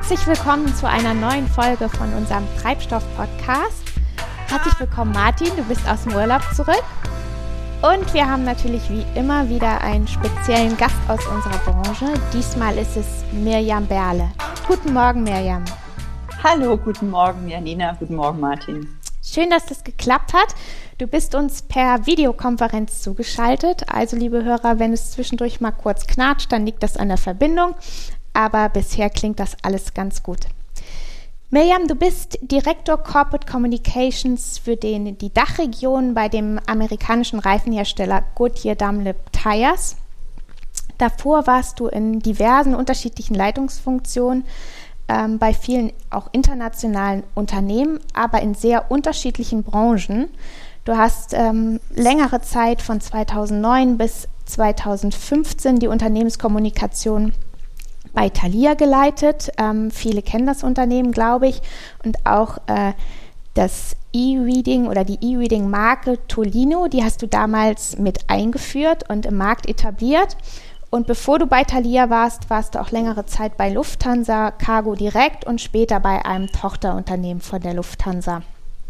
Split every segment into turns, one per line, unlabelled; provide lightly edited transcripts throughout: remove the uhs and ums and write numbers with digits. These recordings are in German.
Herzlich willkommen zu einer neuen Folge von unserem Treibstoff-Podcast. Herzlich willkommen, Martin, du bist aus dem Urlaub zurück. Und wir haben natürlich wie immer wieder einen speziellen Gast aus unserer Branche. Diesmal ist es Mirjam Berle. Guten Morgen, Mirjam.
Hallo, guten Morgen, Janina. Guten Morgen, Martin.
Schön, dass das geklappt hat. Du bist uns per Videokonferenz zugeschaltet. Also, liebe Hörer, wenn es zwischendurch mal kurz knatscht, dann liegt das an der Verbindung. Aber bisher klingt das alles ganz gut. Mirjam, du bist Direktor Corporate Communications für die Dachregion bei dem amerikanischen Reifenhersteller Goodyear Dunlop Tires. Davor warst du in diversen unterschiedlichen Leitungsfunktionen bei vielen auch internationalen Unternehmen, aber in sehr unterschiedlichen Branchen. Du hast längere Zeit von 2009 bis 2015 die Unternehmenskommunikation bei Thalia geleitet. Viele kennen das Unternehmen, glaube ich, und auch das E-Reading oder die E-Reading-Marke Tolino, die hast du damals mit eingeführt und im Markt etabliert. Und bevor du bei Thalia warst, warst du auch längere Zeit bei Lufthansa Cargo Direct und später bei einem Tochterunternehmen von der Lufthansa.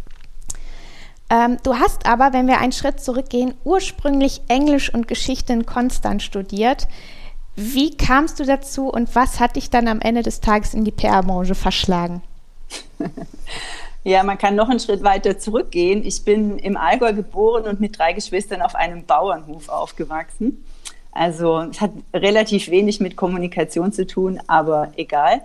Du hast aber, wenn wir einen Schritt zurückgehen, ursprünglich Englisch und Geschichte in Konstanz studiert. Wie kamst du dazu und was hat dich dann am Ende des Tages in die PR-Branche verschlagen?
Ja, man kann noch einen Schritt weiter zurückgehen. Ich bin im Allgäu geboren und mit 3 Geschwistern auf einem Bauernhof aufgewachsen. Also es hat relativ wenig mit Kommunikation zu tun, aber egal.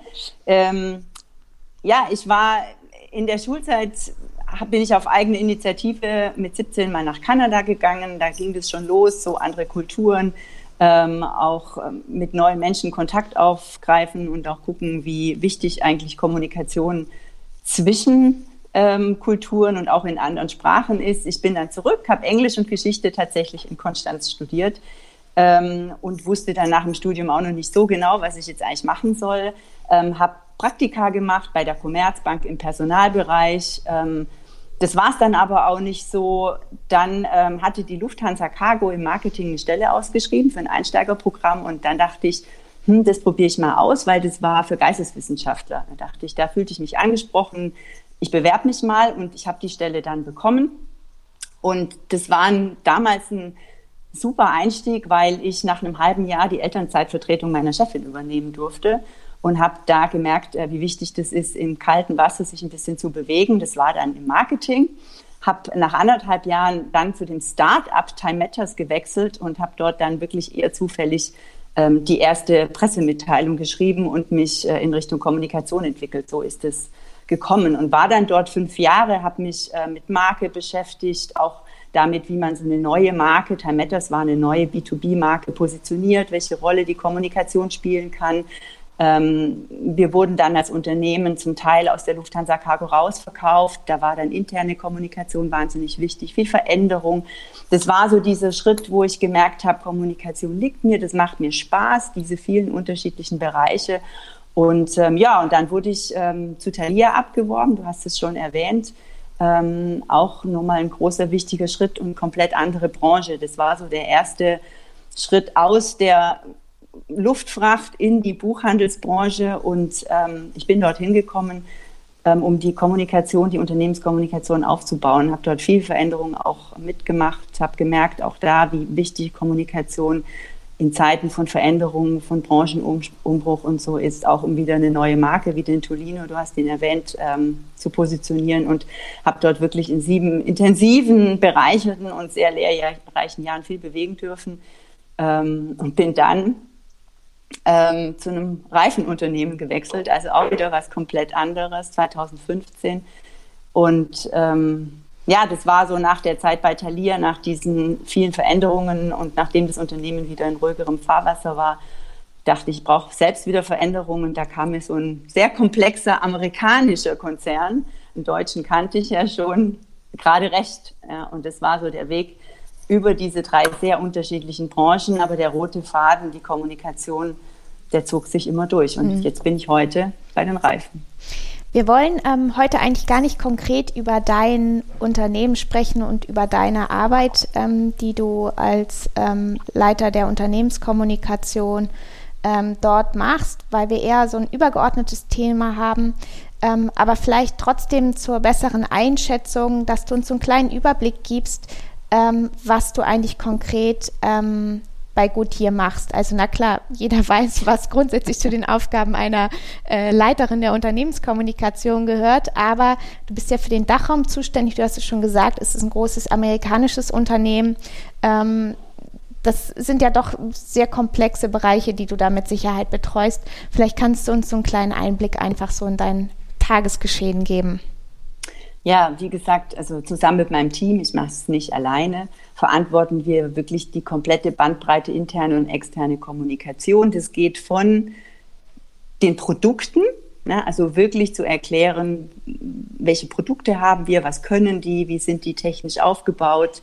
Ich war in der Schulzeit, bin ich auf eigene Initiative mit 17 mal nach Kanada gegangen. Da ging es schon los, so andere Kulturen, auch mit neuen Menschen Kontakt aufgreifen und auch gucken, wie wichtig eigentlich Kommunikation zwischen Kulturen und auch in anderen Sprachen ist. Ich bin dann zurück, habe Englisch und Geschichte tatsächlich in Konstanz studiert und wusste dann nach dem Studium auch noch nicht so genau, was ich jetzt eigentlich machen soll. Habe Praktika gemacht bei der Commerzbank im Personalbereich. Das war es dann aber auch nicht so. Dann hatte die Lufthansa Cargo im Marketing eine Stelle ausgeschrieben für ein Einsteigerprogramm und dann dachte ich, das probiere ich mal aus, weil das war für Geisteswissenschaftler. Da dachte ich, da fühlte ich mich angesprochen, ich bewerbe mich mal und ich habe die Stelle dann bekommen. Und das war damals ein super Einstieg, weil ich nach einem halben Jahr die Elternzeitvertretung meiner Chefin übernehmen durfte. Und habe da gemerkt, wie wichtig das ist, im kalten Wasser sich ein bisschen zu bewegen. Das war dann im Marketing. Habe nach 1,5 Jahren dann zu dem Start-up Time Matters gewechselt und habe dort dann wirklich eher zufällig die erste Pressemitteilung geschrieben und mich in Richtung Kommunikation entwickelt. So ist es gekommen und war dann dort 5 Jahre, habe mich mit Marke beschäftigt, auch damit, wie man so eine neue Marke, Time Matters war eine neue B2B-Marke, positioniert, welche Rolle die Kommunikation spielen kann. Wir wurden dann als Unternehmen zum Teil aus der Lufthansa Cargo rausverkauft. Da war dann interne Kommunikation wahnsinnig wichtig, viel Veränderung. Das war so dieser Schritt, wo ich gemerkt habe, Kommunikation liegt mir, das macht mir Spaß, diese vielen unterschiedlichen Bereiche. Und und dann wurde ich zu Thalia abgeworben, du hast es schon erwähnt. Auch nochmal ein großer, wichtiger Schritt und komplett andere Branche. Das war so der erste Schritt aus der Luftfracht in die Buchhandelsbranche und ich bin dorthin gekommen, um die Kommunikation, die Unternehmenskommunikation aufzubauen, habe dort viel Veränderung auch mitgemacht, habe gemerkt auch da, wie wichtig Kommunikation in Zeiten von Veränderungen, von Branchenumbruch und so ist, auch um wieder eine neue Marke wie den Tolino, du hast ihn erwähnt, zu positionieren und habe dort wirklich in 7 intensiven, bereicherten und sehr lehrreichen Jahren viel bewegen dürfen und bin dann zu einem Reifenunternehmen gewechselt, also auch wieder was komplett anderes, 2015. Und das war so nach der Zeit bei Thalia, nach diesen vielen Veränderungen und nachdem das Unternehmen wieder in ruhigerem Fahrwasser war, dachte ich brauche selbst wieder Veränderungen. Da kam mir so ein sehr komplexer amerikanischer Konzern. Den deutschen kannte ich ja schon gerade recht. Ja, und das war so der Weg über diese 3 sehr unterschiedlichen Branchen, aber der rote Faden, die Kommunikation, der zog sich immer durch. Und jetzt bin ich heute bei den Reifen.
Wir wollen heute eigentlich gar nicht konkret über dein Unternehmen sprechen und über deine Arbeit, die du als Leiter der Unternehmenskommunikation dort machst, weil wir eher so ein übergeordnetes Thema haben, aber vielleicht trotzdem zur besseren Einschätzung, dass du uns so einen kleinen Überblick gibst, was du eigentlich konkret bei Goodyear machst. Also na klar, jeder weiß, was grundsätzlich zu den Aufgaben einer Leiterin der Unternehmenskommunikation gehört, aber du bist ja für den Dachraum zuständig, du hast es schon gesagt, es ist ein großes amerikanisches Unternehmen. Das sind ja doch sehr komplexe Bereiche, die du da mit Sicherheit betreust. Vielleicht kannst du uns so einen kleinen Einblick einfach so in dein Tagesgeschehen geben.
Ja, wie gesagt, also zusammen mit meinem Team, ich mache es nicht alleine, verantworten wir wirklich die komplette Bandbreite interne und externe Kommunikation. Das geht von den Produkten, ne, also wirklich zu erklären, welche Produkte haben wir, was können die, wie sind die technisch aufgebaut,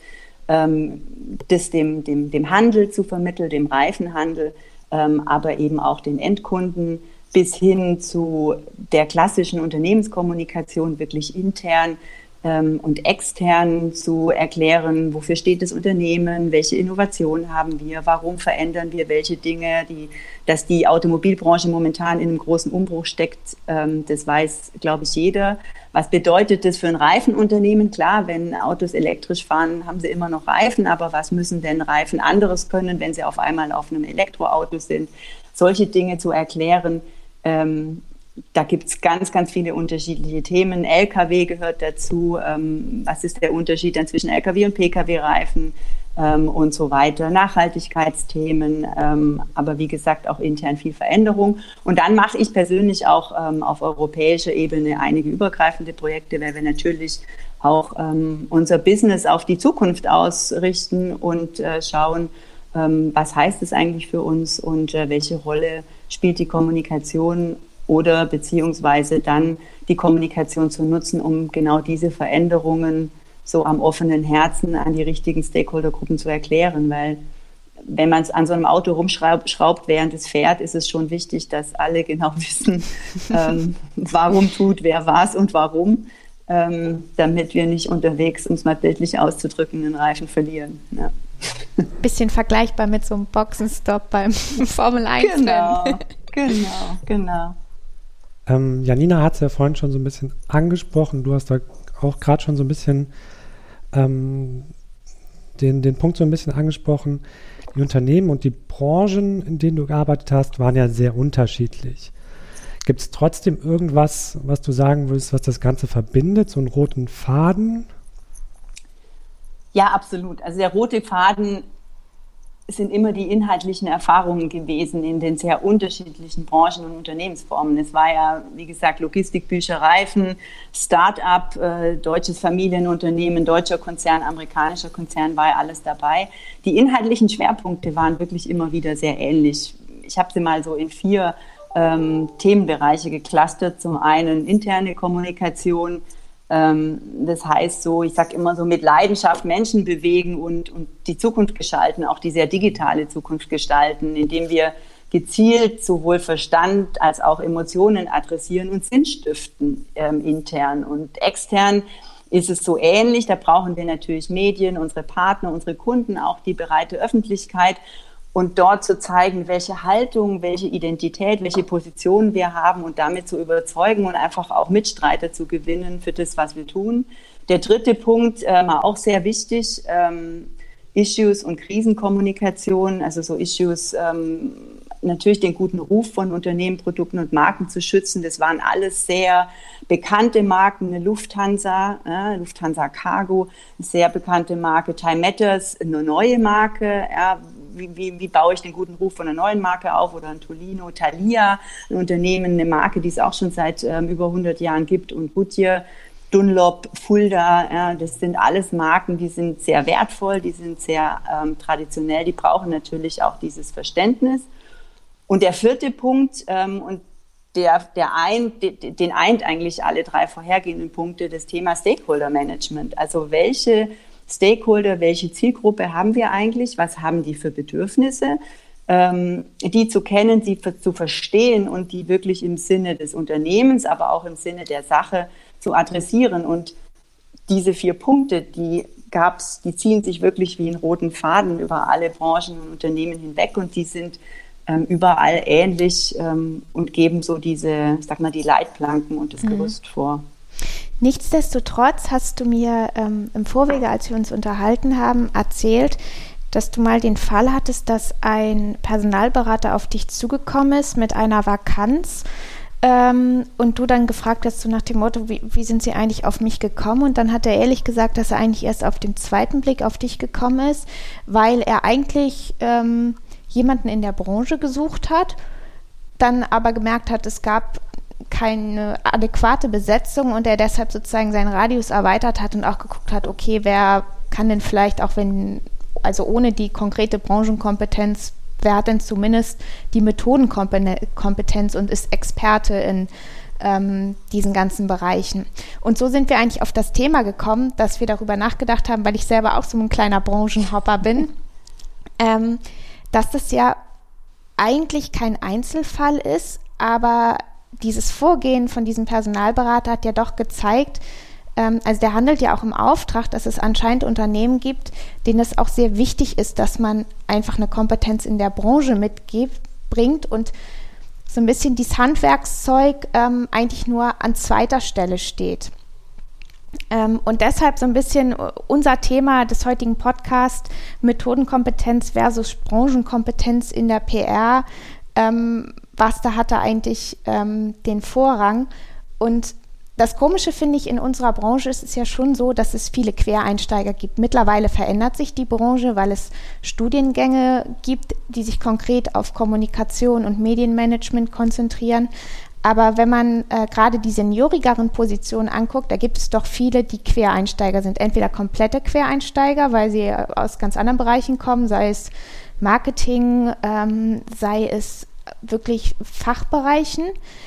das dem Handel zu vermitteln, dem Reifenhandel, aber eben auch den Endkunden, bis hin zu der klassischen Unternehmenskommunikation, wirklich intern und extern zu erklären, wofür steht das Unternehmen, welche Innovationen haben wir, warum verändern wir welche Dinge, dass die Automobilbranche momentan in einem großen Umbruch steckt, das weiß, glaube ich, jeder. Was bedeutet das für ein Reifenunternehmen? Klar, wenn Autos elektrisch fahren, haben sie immer noch Reifen, aber was müssen denn Reifen anderes können, wenn sie auf einmal auf einem Elektroauto sind? Solche Dinge zu erklären, da gibt es ganz, ganz viele unterschiedliche Themen. LKW gehört dazu. Was ist der Unterschied dann zwischen LKW und Pkw-Reifen und so weiter? Nachhaltigkeitsthemen, aber wie gesagt auch intern viel Veränderung. Und dann mache ich persönlich auch auf europäischer Ebene einige übergreifende Projekte, weil wir natürlich auch unser Business auf die Zukunft ausrichten und schauen, was heißt es eigentlich für uns und welche Rolle spielt die Kommunikation oder beziehungsweise dann die Kommunikation zu nutzen, um genau diese Veränderungen so am offenen Herzen an die richtigen Stakeholdergruppen zu erklären. Weil wenn man es an so einem Auto rumschraubt, während es fährt, ist es schon wichtig, dass alle genau wissen, warum tut wer was und warum, damit wir nicht unterwegs, um es mal bildlich auszudrücken, den Reifen verlieren. Ja.
Bisschen vergleichbar mit so einem Boxenstopp beim Formel-1-Rennen.
Genau.
Janina hat es ja vorhin schon so ein bisschen angesprochen. Du hast da auch gerade schon so ein bisschen den Punkt so ein bisschen angesprochen. Die Unternehmen und die Branchen, in denen du gearbeitet hast, waren ja sehr unterschiedlich. Gibt es trotzdem irgendwas, was du sagen würdest, was das Ganze verbindet, so einen roten Faden?
Ja, absolut. Also der rote Faden sind immer die inhaltlichen Erfahrungen gewesen in den sehr unterschiedlichen Branchen und Unternehmensformen. Es war ja, wie gesagt, Logistik, Bücher, Reifen, Start-up, deutsches Familienunternehmen, deutscher Konzern, amerikanischer Konzern, war ja alles dabei. Die inhaltlichen Schwerpunkte waren wirklich immer wieder sehr ähnlich. Ich habe sie mal so in 4 Themenbereiche geclustert. Zum einen interne Kommunikation. Das heißt so, ich sage immer so, mit Leidenschaft Menschen bewegen und die Zukunft gestalten, auch die sehr digitale Zukunft gestalten, indem wir gezielt sowohl Verstand als auch Emotionen adressieren und Sinn stiften, intern. Und extern ist es so ähnlich. Da brauchen wir natürlich Medien, unsere Partner, unsere Kunden, auch die breite Öffentlichkeit. Und dort zu zeigen, welche Haltung, welche Identität, welche Position wir haben und damit zu überzeugen und einfach auch Mitstreiter zu gewinnen für das, was wir tun. Der dritte Punkt, auch sehr wichtig, Issues und Krisenkommunikation, also so Issues, natürlich den guten Ruf von Unternehmen, Produkten und Marken zu schützen. Das waren alles sehr bekannte Marken, eine Lufthansa, Lufthansa Cargo, eine sehr bekannte Marke, Time Matters, eine neue Marke, wie baue ich den guten Ruf von einer neuen Marke auf, oder ein Tolino, Thalia, ein Unternehmen, eine Marke, die es auch schon seit über 100 Jahren gibt, und Goodyear, Dunlop, Fulda, das sind alles Marken, die sind sehr wertvoll, die sind sehr traditionell, die brauchen natürlich auch dieses Verständnis. Und der vierte Punkt, und den eint eigentlich alle 3 vorhergehenden Punkte, das Thema Stakeholder Management. Also welche Stakeholder, welche Zielgruppe haben wir eigentlich? Was haben die für Bedürfnisse? Die zu kennen, sie zu verstehen und die wirklich im Sinne des Unternehmens, aber auch im Sinne der Sache zu adressieren. Und diese 4 Punkte, die ziehen sich wirklich wie einen roten Faden über alle Branchen und Unternehmen hinweg, und die sind überall ähnlich und geben so diese, ich sag mal, die Leitplanken und das Gerüst vor.
Nichtsdestotrotz hast du mir im Vorwege, als wir uns unterhalten haben, erzählt, dass du mal den Fall hattest, dass ein Personalberater auf dich zugekommen ist mit einer Vakanz und du dann gefragt hast, so nach dem Motto, wie sind sie eigentlich auf mich gekommen? Und dann hat er ehrlich gesagt, dass er eigentlich erst auf den zweiten Blick auf dich gekommen ist, weil er eigentlich jemanden in der Branche gesucht hat, dann aber gemerkt hat, es gab keine adäquate Besetzung und er deshalb sozusagen seinen Radius erweitert hat und auch geguckt hat, okay, wer kann denn vielleicht auch also ohne die konkrete Branchenkompetenz, wer hat denn zumindest die Methodenkompetenz und ist Experte in diesen ganzen Bereichen. Und so sind wir eigentlich auf das Thema gekommen, dass wir darüber nachgedacht haben, weil ich selber auch so ein kleiner Branchenhopper bin, dass das ja eigentlich kein Einzelfall ist, aber dieses Vorgehen von diesem Personalberater hat ja doch gezeigt, also der handelt ja auch im Auftrag, dass es anscheinend Unternehmen gibt, denen es auch sehr wichtig ist, dass man einfach eine Kompetenz in der Branche mitbringt und so ein bisschen dieses Handwerkszeug eigentlich nur an zweiter Stelle steht. Und deshalb so ein bisschen unser Thema des heutigen Podcasts, Methodenkompetenz versus Branchenkompetenz in der PR, was da hatte eigentlich den Vorrang. Und das Komische finde ich, in unserer Branche ist es ja schon so, dass es viele Quereinsteiger gibt. Mittlerweile verändert sich die Branche, weil es Studiengänge gibt, die sich konkret auf Kommunikation und Medienmanagement konzentrieren. Aber wenn man gerade die seniorigeren Positionen anguckt, da gibt es doch viele, die Quereinsteiger sind. Entweder komplette Quereinsteiger, weil sie aus ganz anderen Bereichen kommen, sei es Marketing, sei es wirklich Fachbereichen,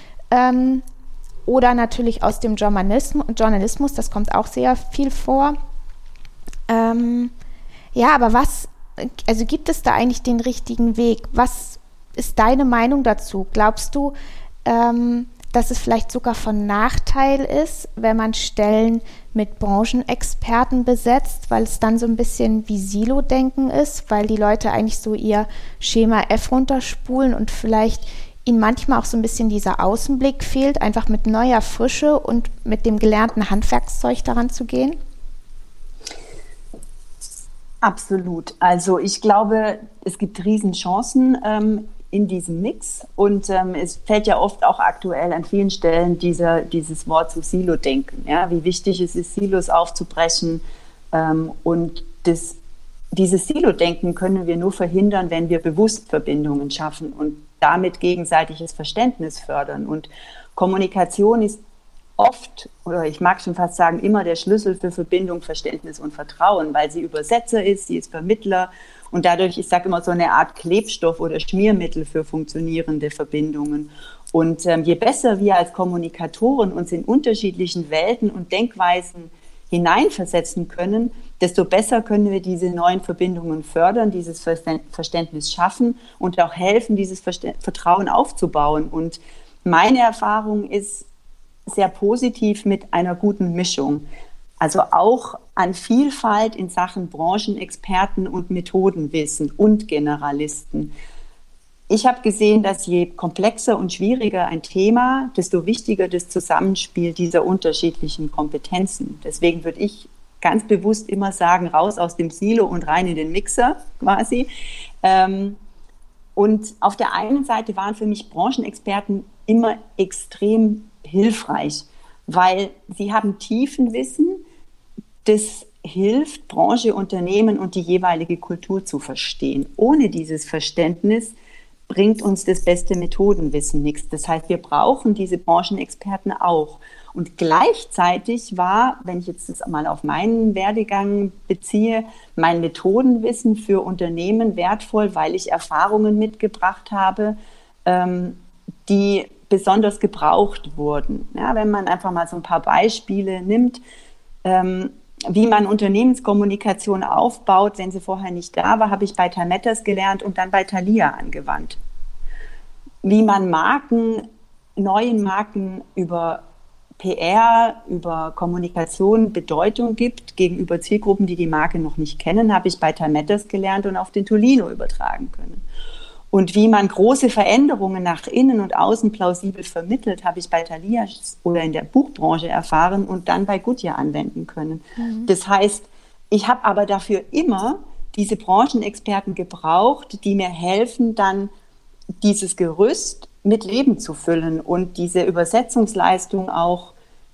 oder natürlich aus dem Journalismus, das kommt auch sehr viel vor. Ja, aber also gibt es da eigentlich den richtigen Weg? Was ist deine Meinung dazu? Glaubst du, dass es vielleicht sogar von Nachteil ist, wenn man Stellen mit Branchenexperten besetzt, weil es dann so ein bisschen wie Silo-Denken ist, weil die Leute eigentlich so ihr Schema F runterspulen und vielleicht ihnen manchmal auch so ein bisschen dieser Außenblick fehlt, einfach mit neuer Frische und mit dem gelernten Handwerkszeug daran zu gehen?
Absolut. Also ich glaube, es gibt Riesenchancen in diesem Mix und es fällt ja oft auch aktuell an vielen Stellen dieses Wort zu Silo-Denken, ja? Wie wichtig es ist, Silos aufzubrechen und dieses Silo-Denken können wir nur verhindern, wenn wir bewusst Verbindungen schaffen und damit gegenseitiges Verständnis fördern. Und Kommunikation ist oft, oder ich mag schon fast sagen, immer der Schlüssel für Verbindung, Verständnis und Vertrauen, weil sie Übersetzer ist, sie ist Vermittler und dadurch, ich sage immer, so eine Art Klebstoff oder Schmiermittel für funktionierende Verbindungen. Und je besser wir als Kommunikatoren uns in unterschiedlichen Welten und Denkweisen hineinversetzen können, desto besser können wir diese neuen Verbindungen fördern, dieses Verständnis schaffen und auch helfen, dieses Vertrauen aufzubauen. Und meine Erfahrung ist sehr positiv mit einer guten Mischung. Also auch an Vielfalt in Sachen Branchenexperten und Methodenwissen und Generalisten. Ich habe gesehen, dass je komplexer und schwieriger ein Thema, desto wichtiger das Zusammenspiel dieser unterschiedlichen Kompetenzen. Deswegen würde ich ganz bewusst immer sagen, raus aus dem Silo und rein in den Mixer quasi. Und auf der einen Seite waren für mich Branchenexperten immer extrem hilfreich, weil sie haben Tiefenwissen, das hilft, Branche, Unternehmen und die jeweilige Kultur zu verstehen. Ohne dieses Verständnis bringt uns das beste Methodenwissen nichts. Das heißt, wir brauchen diese Branchenexperten auch. Und gleichzeitig war, wenn ich jetzt das mal auf meinen Werdegang beziehe, mein Methodenwissen für Unternehmen wertvoll, weil ich Erfahrungen mitgebracht habe, die besonders gebraucht wurden. Ja, wenn man einfach mal so ein paar Beispiele nimmt, wie man Unternehmenskommunikation aufbaut, wenn sie vorher nicht da war, habe ich bei Tametas gelernt und dann bei Thalia angewandt. Wie man neuen Marken über PR, über Kommunikation Bedeutung gibt gegenüber Zielgruppen, die die Marke noch nicht kennen, habe ich bei Tametas gelernt und auf den Tolino übertragen können. Und wie man große Veränderungen nach innen und außen plausibel vermittelt, habe ich bei Thalia oder in der Buchbranche erfahren und dann bei Goodyear anwenden können. Das heißt, ich habe aber dafür immer diese Branchenexperten gebraucht, die mir helfen, dann dieses Gerüst mit Leben zu füllen und diese Übersetzungsleistung auch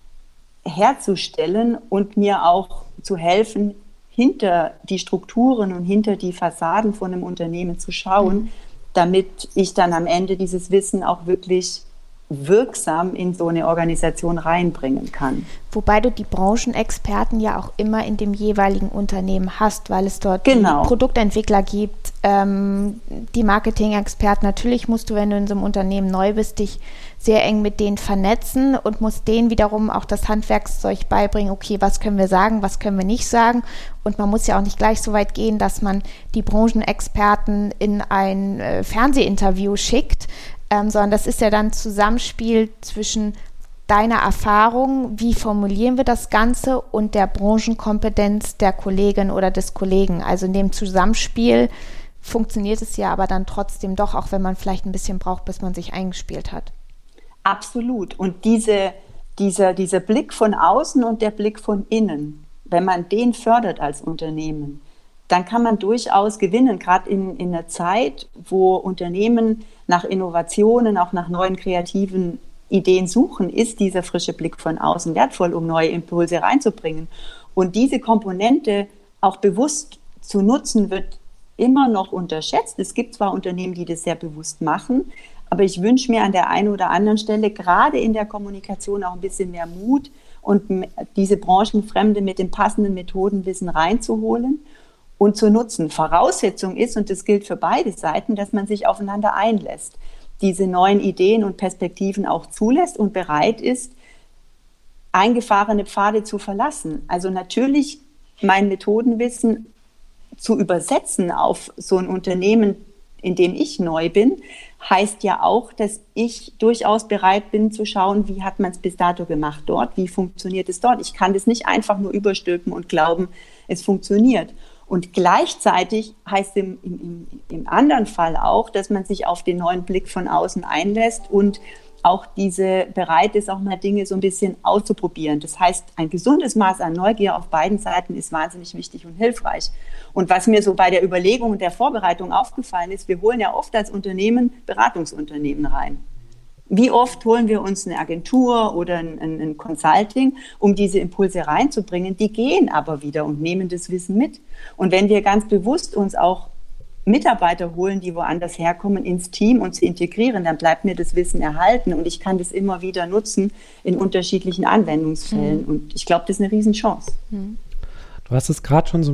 herzustellen und mir auch zu helfen, hinter die Strukturen und hinter die Fassaden von einem Unternehmen zu schauen, damit ich dann am Ende dieses Wissen auch wirklich wirksam in so eine Organisation reinbringen kann.
Wobei du die Branchenexperten ja auch immer in dem jeweiligen Unternehmen hast, weil es dort die Produktentwickler gibt, die Marketing-Experten. Natürlich musst du, wenn du in so einem Unternehmen neu bist, dich sehr eng mit denen vernetzen und musst denen wiederum auch das Handwerkszeug beibringen, okay, was können wir sagen, was können wir nicht sagen. Und man muss ja auch nicht gleich so weit gehen, dass man die Branchenexperten in ein Fernsehinterview schickt, sondern das ist ja dann Zusammenspiel zwischen deiner Erfahrung, wie formulieren wir das Ganze, und der Branchenkompetenz der Kollegin oder des Kollegen. Also in dem Zusammenspiel funktioniert es ja aber dann trotzdem doch, auch wenn man vielleicht ein bisschen braucht, bis man sich eingespielt hat.
Absolut. Und dieser Blick von außen und der Blick von innen, wenn man den fördert als Unternehmen, dann kann man durchaus gewinnen, gerade in einer Zeit, wo Unternehmen nach Innovationen, auch nach neuen kreativen Ideen suchen, ist dieser frische Blick von außen wertvoll, um neue Impulse reinzubringen. Und diese Komponente auch bewusst zu nutzen, wird immer noch unterschätzt. Es gibt zwar Unternehmen, die das sehr bewusst machen, aber ich wünsche mir an der einen oder anderen Stelle gerade in der Kommunikation auch ein bisschen mehr Mut und diese Branchenfremde mit dem passenden Methodenwissen reinzuholen und zu nutzen. Voraussetzung ist, und das gilt für beide Seiten, dass man sich aufeinander einlässt, diese neuen Ideen und Perspektiven auch zulässt und bereit ist, eingefahrene Pfade zu verlassen. Also natürlich mein Methodenwissen zu übersetzen auf so ein Unternehmen, in dem ich neu bin, heißt ja auch, dass ich durchaus bereit bin zu schauen, wie hat man es bis dato gemacht dort, wie funktioniert es dort. Ich kann das nicht einfach nur überstülpen und glauben, es funktioniert. Und gleichzeitig heißt im anderen Fall auch, dass man sich auf den neuen Blick von außen einlässt und auch bereit ist, auch mal Dinge so ein bisschen auszuprobieren. Das heißt, ein gesundes Maß an Neugier auf beiden Seiten ist wahnsinnig wichtig und hilfreich. Und was mir so bei der Überlegung und der Vorbereitung aufgefallen ist, wir holen ja oft als Unternehmen Beratungsunternehmen rein. Wie oft holen wir uns eine Agentur oder ein Consulting, um diese Impulse reinzubringen? Die gehen aber wieder und nehmen das Wissen mit. Und wenn wir ganz bewusst uns auch Mitarbeiter holen, die woanders herkommen, ins Team und sie integrieren, dann bleibt mir das Wissen erhalten und ich kann das immer wieder nutzen in unterschiedlichen Anwendungsfällen. Und ich glaube, das ist eine Riesenchance.
Du hast es gerade schon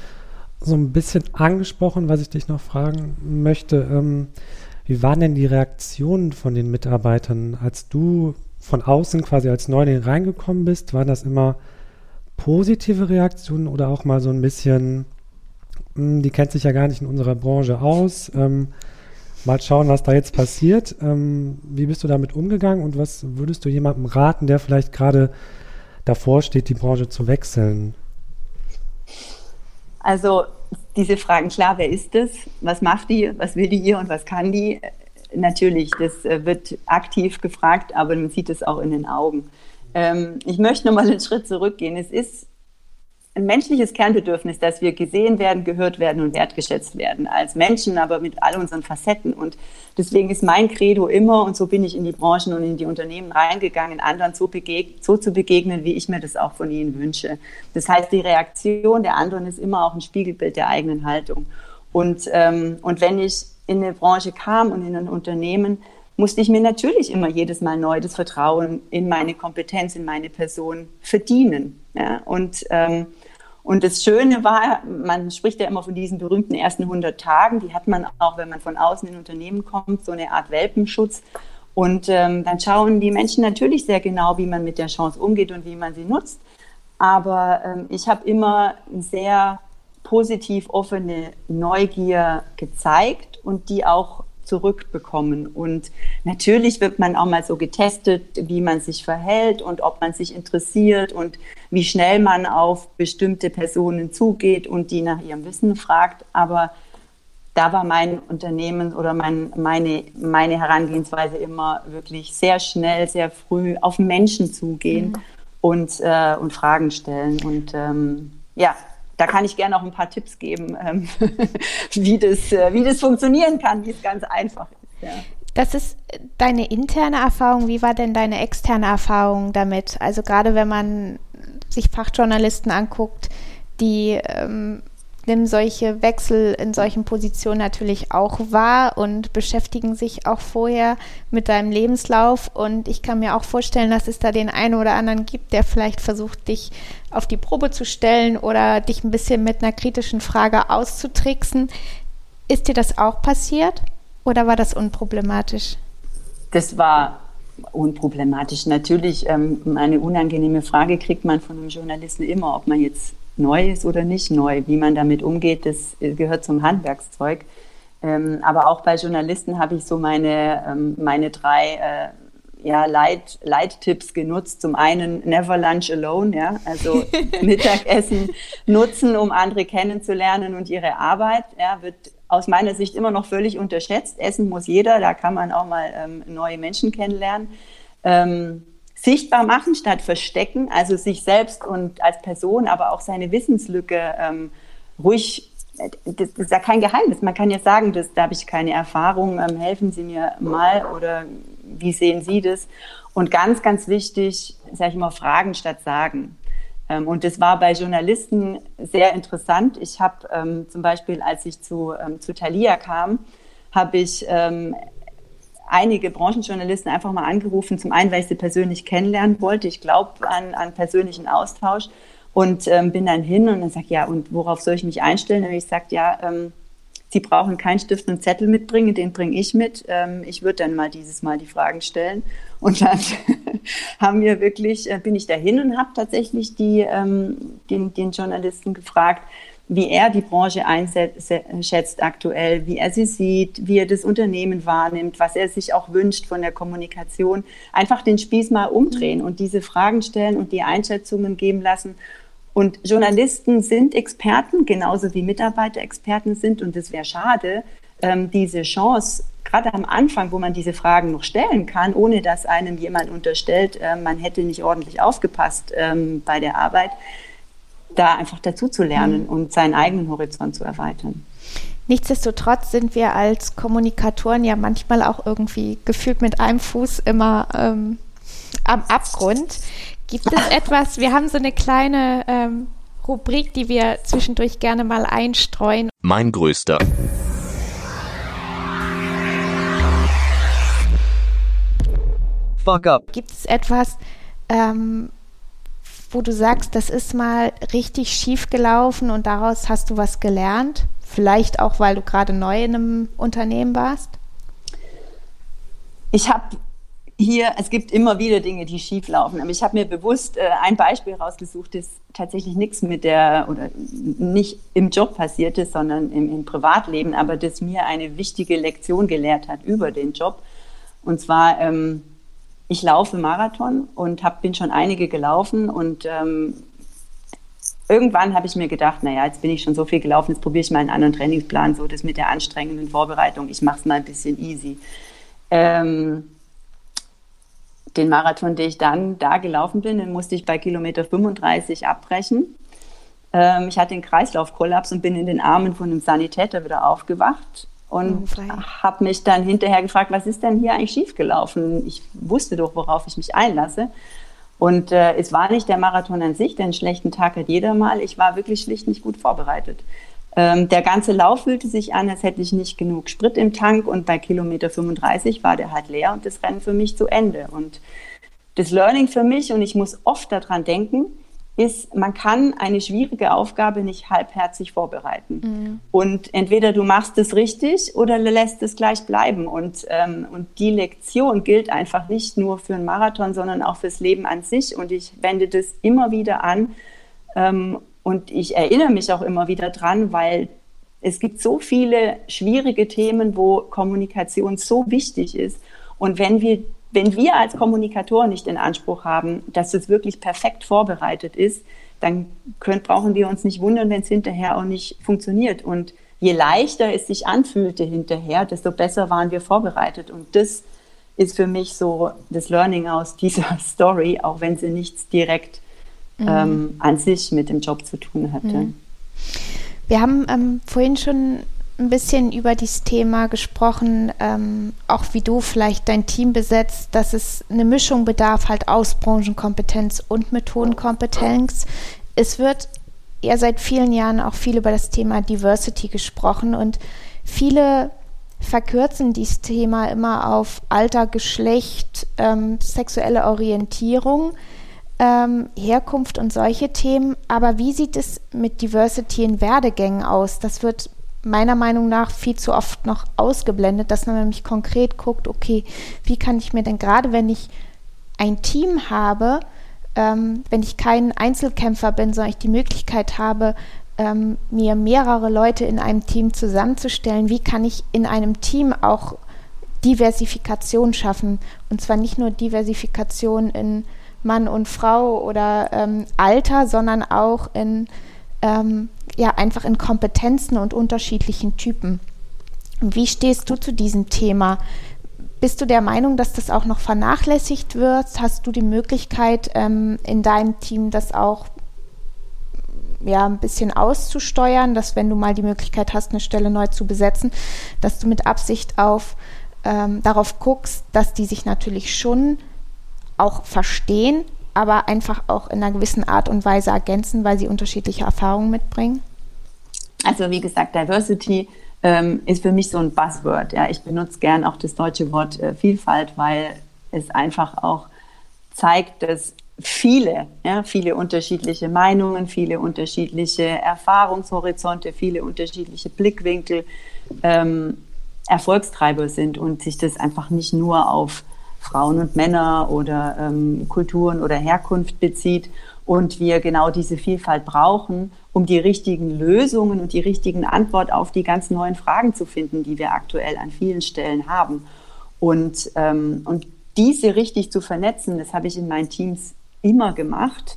so ein bisschen angesprochen, was ich dich noch fragen möchte. Wie waren denn die Reaktionen von den Mitarbeitern, als du von außen quasi als Neuling reingekommen bist? Waren das immer positive Reaktionen oder auch mal so ein bisschen, die kennt sich ja gar nicht in unserer Branche aus, mal schauen, was da jetzt passiert? Wie bist du damit umgegangen und was würdest du jemandem raten, der vielleicht gerade davor steht, die Branche zu wechseln?
Also diese Fragen, klar, wer ist das? Was macht die? Was will die hier und was kann die? Natürlich, das wird aktiv gefragt, aber man sieht es auch in den Augen. Ich möchte nochmal einen Schritt zurückgehen. Es ist ein menschliches Kernbedürfnis, dass wir gesehen werden, gehört werden und wertgeschätzt werden als Menschen, aber mit all unseren Facetten. Und deswegen ist mein Credo immer, und so bin ich in die Branchen und in die Unternehmen reingegangen, anderen so zu begegnen, wie ich mir das auch von ihnen wünsche. Das heißt, die Reaktion der anderen ist immer auch ein Spiegelbild der eigenen Haltung. Und wenn ich in eine Branche kam und in ein Unternehmen, musste ich mir natürlich immer jedes Mal neu das Vertrauen in meine Kompetenz, in meine Person verdienen. Ja? Und das Schöne war, man spricht ja immer von diesen berühmten ersten 100 Tagen, die hat man auch, wenn man von außen in ein Unternehmen kommt, so eine Art Welpenschutz. Und dann schauen die Menschen natürlich sehr genau, wie man mit der Chance umgeht und wie man sie nutzt. Aber ich habe immer eine sehr positiv offene Neugier gezeigt und die auch zurückbekommen. Und natürlich wird man auch mal so getestet, wie man sich verhält und ob man sich interessiert und wie schnell man auf bestimmte Personen zugeht und die nach ihrem Wissen fragt. Aber da war mein Unternehmen oder meine Herangehensweise immer wirklich sehr schnell, sehr früh auf Menschen zugehen und Fragen stellen. Und da kann ich gerne auch ein paar Tipps geben, wie das funktionieren kann, wie es ganz einfach ist. Ja.
Das ist deine interne Erfahrung. Wie war denn deine externe Erfahrung damit? Also gerade wenn man sich Fachjournalisten anguckt, die nehmen solche Wechsel in solchen Positionen natürlich auch wahr und beschäftigen sich auch vorher mit deinem Lebenslauf. Und ich kann mir auch vorstellen, dass es da den einen oder anderen gibt, der vielleicht versucht, dich auf die Probe zu stellen oder dich ein bisschen mit einer kritischen Frage auszutricksen. Ist dir das auch passiert oder war das unproblematisch?
Das war unproblematisch. Natürlich, eine unangenehme Frage kriegt man von einem Journalisten immer, ob man jetzt neu ist oder nicht neu. Wie man damit umgeht, das gehört zum Handwerkszeug. Aber auch bei Journalisten habe ich so meine drei Leittipps genutzt. Zum einen never lunch alone, ja, also Mittagessen nutzen, um andere kennenzulernen und ihre Arbeit, ja, wird aus meiner Sicht immer noch völlig unterschätzt. Essen muss jeder, da kann man auch mal neue Menschen kennenlernen. Sichtbar machen statt verstecken, also sich selbst und als Person, aber auch seine Wissenslücke ruhig, das ist ja kein Geheimnis. Man kann ja sagen, da habe ich keine Erfahrung, helfen Sie mir mal oder wie sehen Sie das? Und ganz, ganz wichtig, sage ich mal, fragen statt sagen. Und das war bei Journalisten sehr interessant. Ich habe zum Beispiel, als ich zu Thalia kam, habe ich einige Branchenjournalisten einfach mal angerufen, zum einen, weil ich sie persönlich kennenlernen wollte. Ich glaube an persönlichen Austausch und bin dann hin und dann sage ja, und worauf soll ich mich einstellen? Und ich sage, ja, Sie brauchen keinen Stift und Zettel mitbringen, den bringe ich mit. Ich würde dann dieses Mal die Fragen stellen. Und dann bin ich dahin und habe tatsächlich den Journalisten gefragt, wie er die Branche einschätzt aktuell, wie er sie sieht, wie er das Unternehmen wahrnimmt, was er sich auch wünscht von der Kommunikation. Einfach den Spieß mal umdrehen und diese Fragen stellen und die Einschätzungen geben lassen. Und Journalisten sind Experten, genauso wie Mitarbeiter Experten sind. Und es wäre schade, diese Chance, gerade am Anfang, wo man diese Fragen noch stellen kann, ohne dass einem jemand unterstellt, man hätte nicht ordentlich aufgepasst bei der Arbeit, da einfach dazu zu lernen und seinen eigenen Horizont zu erweitern.
Nichtsdestotrotz sind wir als Kommunikatoren ja manchmal auch irgendwie gefühlt mit einem Fuß immer am Abgrund. Gibt es etwas, wir haben so eine kleine Rubrik, die wir zwischendurch gerne mal einstreuen.
Mein größter.
Fuck up.
Gibt es etwas, wo du sagst, das ist mal richtig schief gelaufen und daraus hast du was gelernt? Vielleicht auch, weil du gerade neu in einem Unternehmen warst?
Es gibt immer wieder Dinge, die schief laufen, aber ich habe mir bewusst ein Beispiel rausgesucht, das tatsächlich nichts oder nicht im Job passiert ist, sondern im Privatleben, aber das mir eine wichtige Lektion gelehrt hat über den Job. Und zwar, ich laufe Marathon und bin schon einige gelaufen und irgendwann habe ich mir gedacht, naja, jetzt bin ich schon so viel gelaufen, jetzt probiere ich mal einen anderen Trainingsplan, so das mit der anstrengenden Vorbereitung, ich mache es mal ein bisschen easy. Den Marathon, den ich dann da gelaufen bin, den musste ich bei Kilometer 35 abbrechen. Ich hatte den Kreislaufkollaps und bin in den Armen von einem Sanitäter wieder aufgewacht und habe mich dann hinterher gefragt, was ist denn hier eigentlich schiefgelaufen? Ich wusste doch, worauf ich mich einlasse. Und es war nicht der Marathon an sich, denn einen schlechten Tag hat jeder mal. Ich war wirklich schlicht nicht gut vorbereitet. Der ganze Lauf fühlte sich an, als hätte ich nicht genug Sprit im Tank und bei Kilometer 35 war der halt leer und das Rennen für mich zu Ende. Und das Learning für mich, und ich muss oft daran denken, ist, man kann eine schwierige Aufgabe nicht halbherzig vorbereiten. Mhm. Und entweder du machst es richtig oder lässt es gleich bleiben. Und die Lektion gilt einfach nicht nur für einen Marathon, sondern auch fürs Leben an sich. Und ich wende das immer wieder an. Und ich erinnere mich auch immer wieder dran, weil es gibt so viele schwierige Themen, wo Kommunikation so wichtig ist. Und wenn wir als Kommunikatoren nicht den Anspruch haben, dass es wirklich perfekt vorbereitet ist, dann brauchen wir uns nicht wundern, wenn es hinterher auch nicht funktioniert. Und je leichter es sich anfühlte hinterher, desto besser waren wir vorbereitet. Und das ist für mich so das Learning aus dieser Story, auch wenn sie nichts direkt an sich mit dem Job zu tun hatte.
Wir haben vorhin schon ein bisschen über dieses Thema gesprochen, auch wie du vielleicht dein Team besetzt, dass es eine Mischung bedarf halt aus Branchenkompetenz und Methodenkompetenz. Es wird ja seit vielen Jahren auch viel über das Thema Diversity gesprochen und viele verkürzen dieses Thema immer auf Alter, Geschlecht, sexuelle Orientierung, Herkunft und solche Themen. Aber wie sieht es mit Diversity in Werdegängen aus? Das wird meiner Meinung nach viel zu oft noch ausgeblendet, dass man nämlich konkret guckt, okay, wie kann ich mir denn gerade, wenn ich ein Team habe, wenn ich kein Einzelkämpfer bin, sondern ich die Möglichkeit habe, mir mehrere Leute in einem Team zusammenzustellen, wie kann ich in einem Team auch Diversifikation schaffen? Und zwar nicht nur Diversifikation in Mann und Frau oder Alter, sondern auch in einfach in Kompetenzen und unterschiedlichen Typen. Wie stehst du zu diesem Thema? Bist du der Meinung, dass das auch noch vernachlässigt wird? Hast du die Möglichkeit, in deinem Team das auch ein bisschen auszusteuern, dass wenn du mal die Möglichkeit hast, eine Stelle neu zu besetzen, dass du mit Absicht darauf guckst, dass die sich natürlich schon auch verstehen, aber einfach auch in einer gewissen Art und Weise ergänzen, weil sie unterschiedliche Erfahrungen mitbringen?
Also wie gesagt, Diversity ist für mich so ein Buzzword. Ja. Ich benutze gern auch das deutsche Wort Vielfalt, weil es einfach auch zeigt, dass viele unterschiedliche Meinungen, viele unterschiedliche Erfahrungshorizonte, viele unterschiedliche Blickwinkel Erfolgstreiber sind und sich das einfach nicht nur auf Frauen und Männer oder Kulturen oder Herkunft bezieht und wir genau diese Vielfalt brauchen, um die richtigen Lösungen und die richtigen Antworten auf die ganz neuen Fragen zu finden, die wir aktuell an vielen Stellen haben. Und diese richtig zu vernetzen, das habe ich in meinen Teams immer gemacht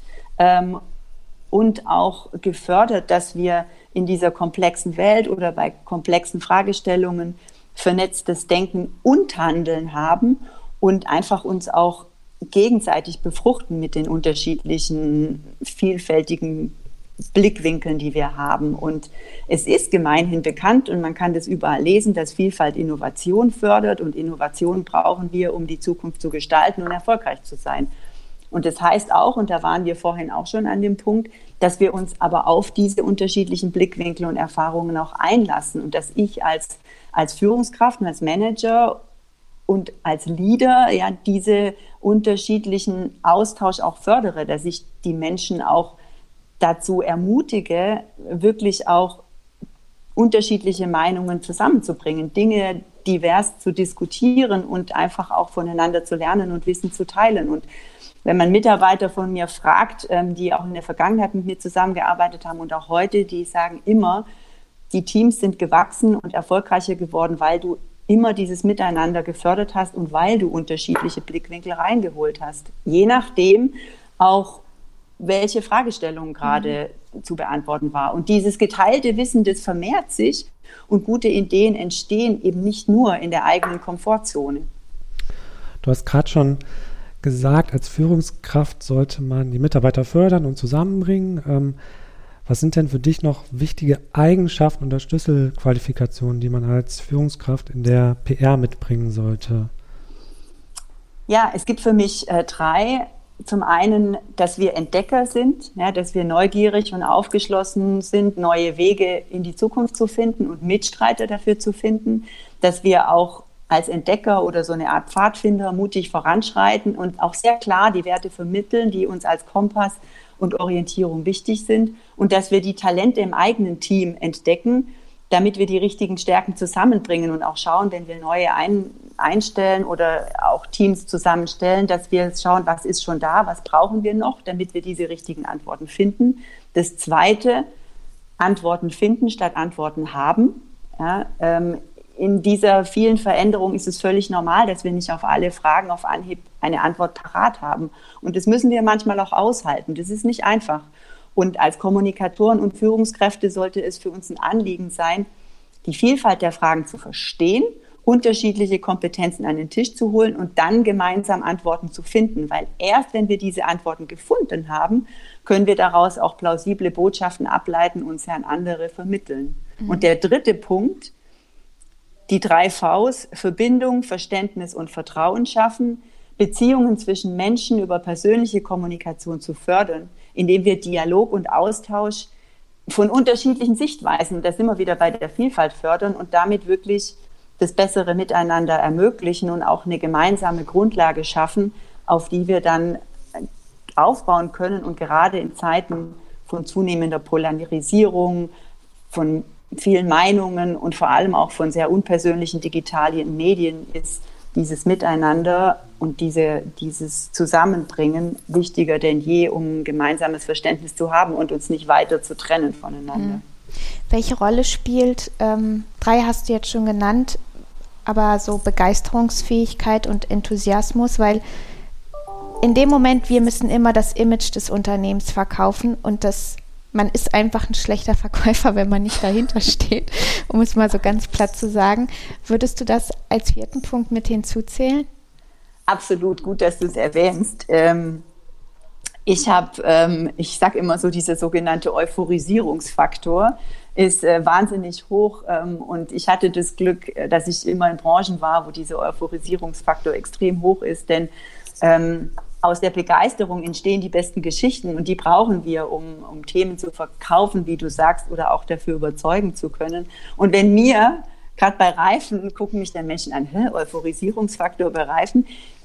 und auch gefördert, dass wir in dieser komplexen Welt oder bei komplexen Fragestellungen vernetztes Denken und Handeln haben und einfach uns auch gegenseitig befruchten mit den unterschiedlichen, vielfältigen Blickwinkeln, die wir haben. Und es ist gemeinhin bekannt und man kann das überall lesen, dass Vielfalt Innovation fördert und Innovation brauchen wir, um die Zukunft zu gestalten und erfolgreich zu sein. Und das heißt auch, und da waren wir vorhin auch schon an dem Punkt, dass wir uns aber auf diese unterschiedlichen Blickwinkel und Erfahrungen auch einlassen und dass ich als Führungskraft und als Manager und als Leader diese unterschiedlichen Austausch auch fördere, dass ich die Menschen auch dazu ermutige, wirklich auch unterschiedliche Meinungen zusammenzubringen, Dinge divers zu diskutieren und einfach auch voneinander zu lernen und Wissen zu teilen. Und wenn man Mitarbeiter von mir fragt, die auch in der Vergangenheit mit mir zusammengearbeitet haben und auch heute, die sagen immer, die Teams sind gewachsen und erfolgreicher geworden, weil du immer dieses Miteinander gefördert hast und weil du unterschiedliche Blickwinkel reingeholt hast. Je nachdem auch, welche Fragestellung gerade zu beantworten war. Und dieses geteilte Wissen, das vermehrt sich und gute Ideen entstehen eben nicht nur in der eigenen Komfortzone.
Du hast gerade schon gesagt, als Führungskraft sollte man die Mitarbeiter fördern und zusammenbringen. Was sind denn für dich noch wichtige Eigenschaften oder Schlüsselqualifikationen, die man als Führungskraft in der PR mitbringen sollte?
Ja, es gibt für mich 3. Zum einen, dass wir Entdecker sind, dass wir neugierig und aufgeschlossen sind, neue Wege in die Zukunft zu finden und Mitstreiter dafür zu finden, dass wir auch als Entdecker oder so eine Art Pfadfinder mutig voranschreiten und auch sehr klar die Werte vermitteln, die uns als Kompass und Orientierung wichtig sind und dass wir die Talente im eigenen Team entdecken, damit wir die richtigen Stärken zusammenbringen und auch schauen, wenn wir neue einstellen oder auch Teams zusammenstellen, dass wir schauen, was ist schon da, was brauchen wir noch, damit wir diese richtigen Antworten finden. Das Zweite, Antworten finden statt Antworten haben. Ja, in dieser vielen Veränderung ist es völlig normal, dass wir nicht auf alle Fragen auf Anhieb eine Antwort parat haben. Und das müssen wir manchmal auch aushalten. Das ist nicht einfach. Und als Kommunikatoren und Führungskräfte sollte es für uns ein Anliegen sein, die Vielfalt der Fragen zu verstehen, unterschiedliche Kompetenzen an den Tisch zu holen und dann gemeinsam Antworten zu finden. Weil erst wenn wir diese Antworten gefunden haben, können wir daraus auch plausible Botschaften ableiten und sie an andere vermitteln. Und der dritte Punkt, die 3 Vs, Verbindung, Verständnis und Vertrauen schaffen, Beziehungen zwischen Menschen über persönliche Kommunikation zu fördern, indem wir Dialog und Austausch von unterschiedlichen Sichtweisen, da sind wir wieder bei der Vielfalt, fördern und damit wirklich das bessere Miteinander ermöglichen und auch eine gemeinsame Grundlage schaffen, auf die wir dann aufbauen können. Und gerade in Zeiten von zunehmender Polarisierung, von vielen Meinungen und vor allem auch von sehr unpersönlichen digitalen Medien ist dieses Miteinander und dieses Zusammenbringen wichtiger denn je, um ein gemeinsames Verständnis zu haben und uns nicht weiter zu trennen voneinander.
Welche Rolle spielt, 3 hast du jetzt schon genannt, aber so Begeisterungsfähigkeit und Enthusiasmus, weil in dem Moment, wir müssen immer das Image des Unternehmens verkaufen und man ist einfach ein schlechter Verkäufer, wenn man nicht dahinter steht, um es mal so ganz platt zu sagen. Würdest du das als 4. Punkt mit hinzuzählen?
Absolut, gut, dass du es erwähnst. Ich sage immer so, dieser sogenannte Euphorisierungsfaktor ist wahnsinnig hoch und ich hatte das Glück, dass ich immer in Branchen war, wo dieser Euphorisierungsfaktor extrem hoch ist, denn aus der Begeisterung entstehen die besten Geschichten und die brauchen wir, um Themen zu verkaufen, wie du sagst, oder auch dafür überzeugen zu können. Und wenn mir, gerade bei Reifen, gucken mich dann Menschen an, Euphorisierungsfaktor bei Reifen,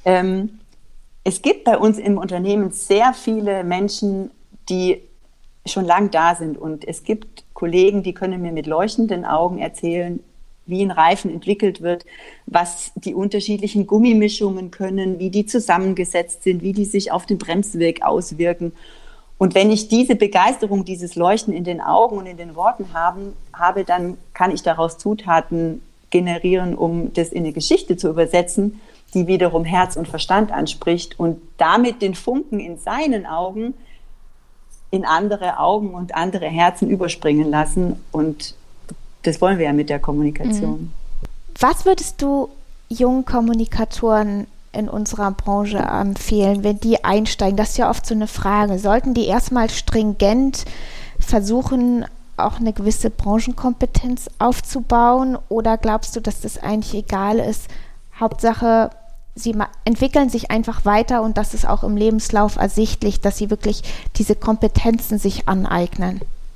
es gibt bei uns im Unternehmen sehr viele Menschen, die schon lang da sind und es gibt Kollegen, die können mir mit leuchtenden Augen erzählen, wie ein Reifen entwickelt wird, was die unterschiedlichen Gummimischungen können, wie die zusammengesetzt sind, wie die sich auf den Bremsweg auswirken. Und wenn ich diese Begeisterung, dieses Leuchten in den Augen und in den Worten habe, dann kann ich daraus Zutaten generieren, um das in eine Geschichte zu übersetzen, die wiederum Herz und Verstand anspricht und damit den Funken in seinen Augen in andere Augen und andere Herzen überspringen lassen. Und das wollen wir ja mit der Kommunikation.
Was würdest du jungen Kommunikatoren in unserer Branche empfehlen, wenn die einsteigen? Das ist ja oft so eine Frage. Sollten die erstmal stringent versuchen, auch eine gewisse Branchenkompetenz aufzubauen? Oder glaubst du, dass das eigentlich egal ist? Hauptsache, sie entwickeln sich einfach weiter und das ist auch im Lebenslauf ersichtlich, dass sie wirklich diese Kompetenzen sich aneignen.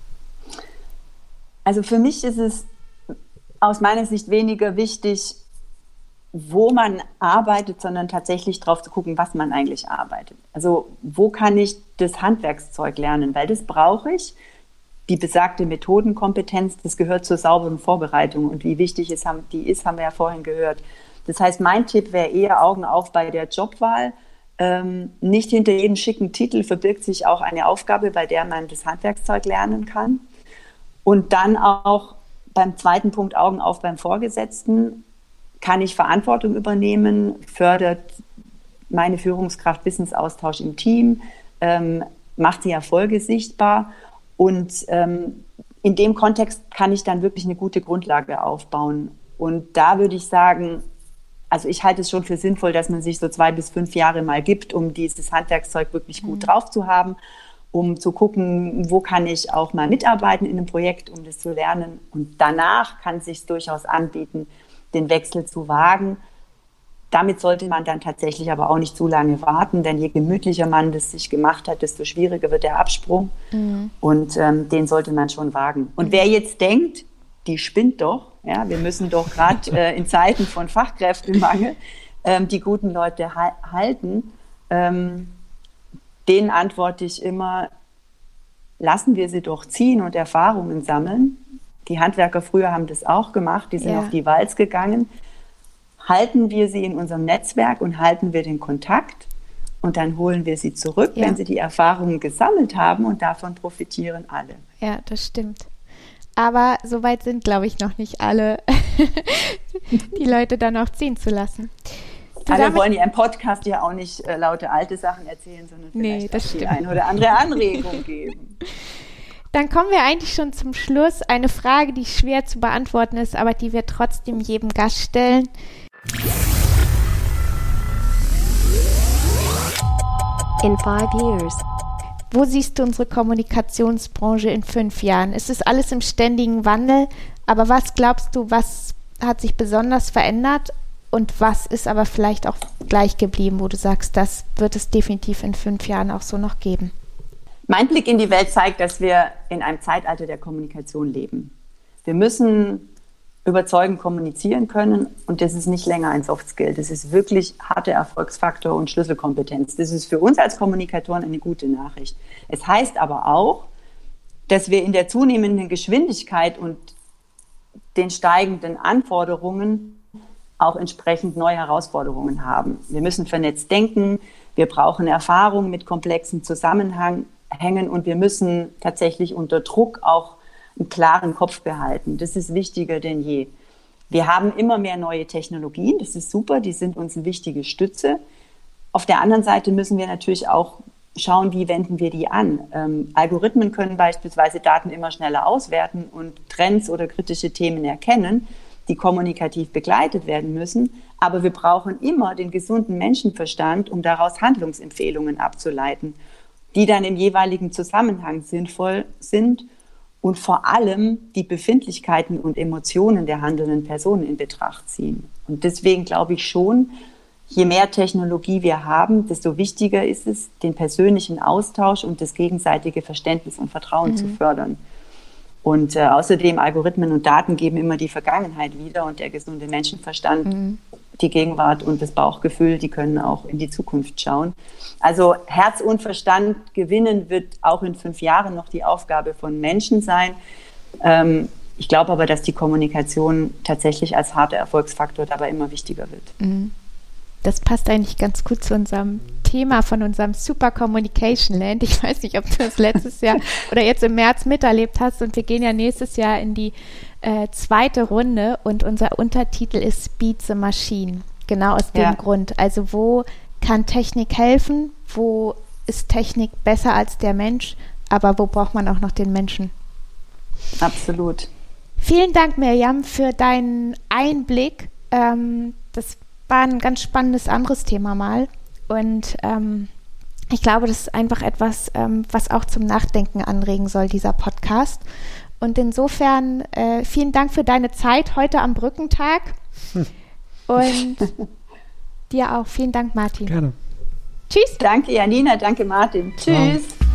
Also für mich ist es aus meiner Sicht weniger wichtig, wo man arbeitet, sondern tatsächlich drauf zu gucken, was man eigentlich arbeitet. Also wo kann ich das Handwerkszeug lernen, weil das brauche ich. Die besagte Methodenkompetenz, das gehört zur sauberen Vorbereitung und wie wichtig die ist, haben wir ja vorhin gehört. Das heißt, mein Tipp wäre eher Augen auf bei der Jobwahl. Nicht hinter jedem schicken Titel verbirgt sich auch eine Aufgabe, bei der man das Handwerkszeug lernen kann. Und dann auch beim 2. Punkt Augen auf beim Vorgesetzten. Kann ich Verantwortung übernehmen? Fördert meine Führungskraft Wissensaustausch im Team? Macht sie Erfolge sichtbar? Und in dem Kontext kann ich dann wirklich eine gute Grundlage aufbauen. Und da würde ich sagen, also ich halte es schon für sinnvoll, dass man sich so 2 bis 5 Jahre mal gibt, um dieses Handwerkszeug wirklich gut drauf zu haben, um zu gucken, wo kann ich auch mal mitarbeiten in einem Projekt, um das zu lernen. Und danach kann es sich durchaus anbieten, den Wechsel zu wagen. Damit sollte man dann tatsächlich aber auch nicht zu lange warten, denn je gemütlicher man das sich gemacht hat, desto schwieriger wird der Absprung. Und den sollte man schon wagen. Und wer jetzt denkt, die spinnt doch, ja, wir müssen doch gerade in Zeiten von Fachkräftemangel die guten Leute halten, denen antworte ich immer, lassen wir sie doch ziehen und Erfahrungen sammeln. Die Handwerker früher haben das auch gemacht, die sind auf die Walz gegangen. Halten wir sie in unserem Netzwerk und halten wir den Kontakt und dann holen wir sie zurück, wenn sie die Erfahrungen gesammelt haben und davon profitieren alle.
Ja, das stimmt. Aber so weit sind, glaube ich, noch nicht alle, die Leute dann auch ziehen zu lassen.
Wir wollen ja im Podcast ja auch nicht laute alte Sachen erzählen, sondern vielleicht auch die eine oder andere Anregung geben.
Dann kommen wir eigentlich schon zum Schluss. Eine Frage, die schwer zu beantworten ist, aber die wir trotzdem jedem Gast stellen.
In 5 years.
Wo siehst du unsere Kommunikationsbranche in 5 Jahren? Es ist alles im ständigen Wandel, aber was glaubst du, was hat sich besonders verändert und was ist aber vielleicht auch gleich geblieben, wo du sagst, das wird es definitiv in 5 Jahren auch so noch geben?
Mein Blick in die Welt zeigt, dass wir in einem Zeitalter der Kommunikation leben. Wir müssen überzeugend kommunizieren können und das ist nicht länger ein Soft Skill. Das ist wirklich harter Erfolgsfaktor und Schlüsselkompetenz. Das ist für uns als Kommunikatoren eine gute Nachricht. Es heißt aber auch, dass wir in der zunehmenden Geschwindigkeit und den steigenden Anforderungen auch entsprechend neue Herausforderungen haben. Wir müssen vernetzt denken, wir brauchen Erfahrung mit komplexen Zusammenhängen und wir müssen tatsächlich unter Druck auch einen klaren Kopf behalten. Das ist wichtiger denn je. Wir haben immer mehr neue Technologien, das ist super, die sind uns eine wichtige Stütze. Auf der anderen Seite müssen wir natürlich auch schauen, wie wenden wir die an. Algorithmen können beispielsweise Daten immer schneller auswerten und Trends oder kritische Themen erkennen, die kommunikativ begleitet werden müssen. Aber wir brauchen immer den gesunden Menschenverstand, um daraus Handlungsempfehlungen abzuleiten, die dann im jeweiligen Zusammenhang sinnvoll sind und vor allem die Befindlichkeiten und Emotionen der handelnden Personen in Betracht ziehen. Und deswegen glaube ich schon, je mehr Technologie wir haben, desto wichtiger ist es, den persönlichen Austausch und das gegenseitige Verständnis und Vertrauen zu fördern. Und außerdem Algorithmen und Daten geben immer die Vergangenheit wieder und der gesunde Menschenverstand, die Gegenwart und das Bauchgefühl, die können auch in die Zukunft schauen. Also Herz und Verstand gewinnen wird auch in 5 Jahren noch die Aufgabe von Menschen sein. Ich glaube aber, dass die Kommunikation tatsächlich als harter Erfolgsfaktor dabei immer wichtiger wird.
Das passt eigentlich ganz gut zu unserem Thema von unserem Super Communication Land. Ich weiß nicht, ob du das letztes Jahr oder jetzt im März miterlebt hast. Und wir gehen ja nächstes Jahr in die 2. Runde und unser Untertitel ist Speed the Machine. Genau aus dem Grund. Also wo kann Technik helfen? Wo ist Technik besser als der Mensch? Aber wo braucht man auch noch den Menschen?
Absolut.
Vielen Dank, Mirjam, für deinen Einblick. Das war ein ganz spannendes anderes Thema mal. Und ich glaube, das ist einfach etwas, was auch zum Nachdenken anregen soll, dieser Podcast. Und insofern vielen Dank für deine Zeit heute am Brückentag. Und dir auch. Vielen Dank, Martin.
Gerne.
Tschüss.
Danke, Janina. Danke, Martin. Tschüss.
Ciao.